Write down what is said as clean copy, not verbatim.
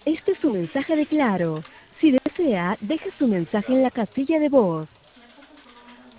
Este es su mensaje de Claro. Si desea, deje su mensaje en la casilla de voz.